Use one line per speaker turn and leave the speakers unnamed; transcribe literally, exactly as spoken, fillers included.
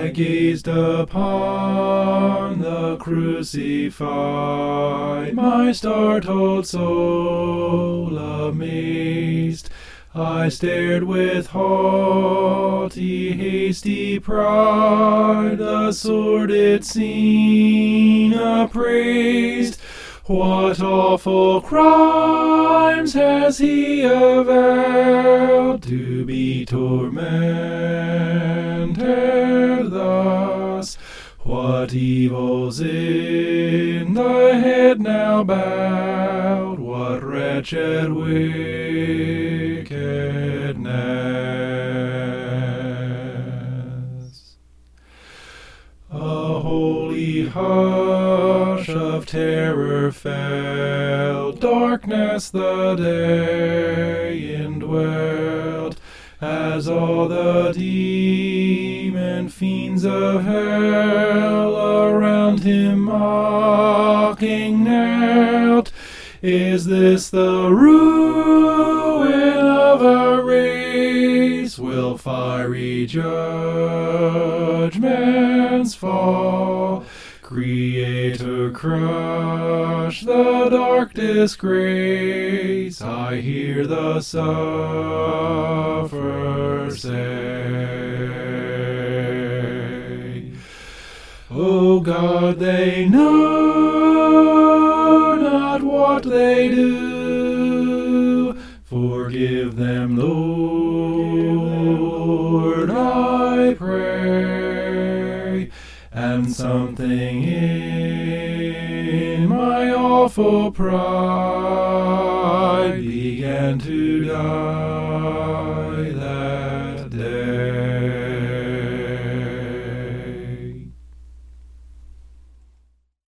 gazed upon the crucified, my startled soul amazed. I stared with haughty, hasty pride, the sordid scene appraised. What awful crimes has he avowed, to be tormented thus? What evils in the head now bowed? What wretched wickedness? A holy hush of terror fell, darkness the day indwelled, as all the demon fiends of hell around him mocking knelt. Is this the ruin of a race? Will fiery judgments fall? Creator, crush the dark disgrace. I hear the sufferer say, O God, they know not what they do. Forgive them, Lord, I pray. And something in my awful pride began to die.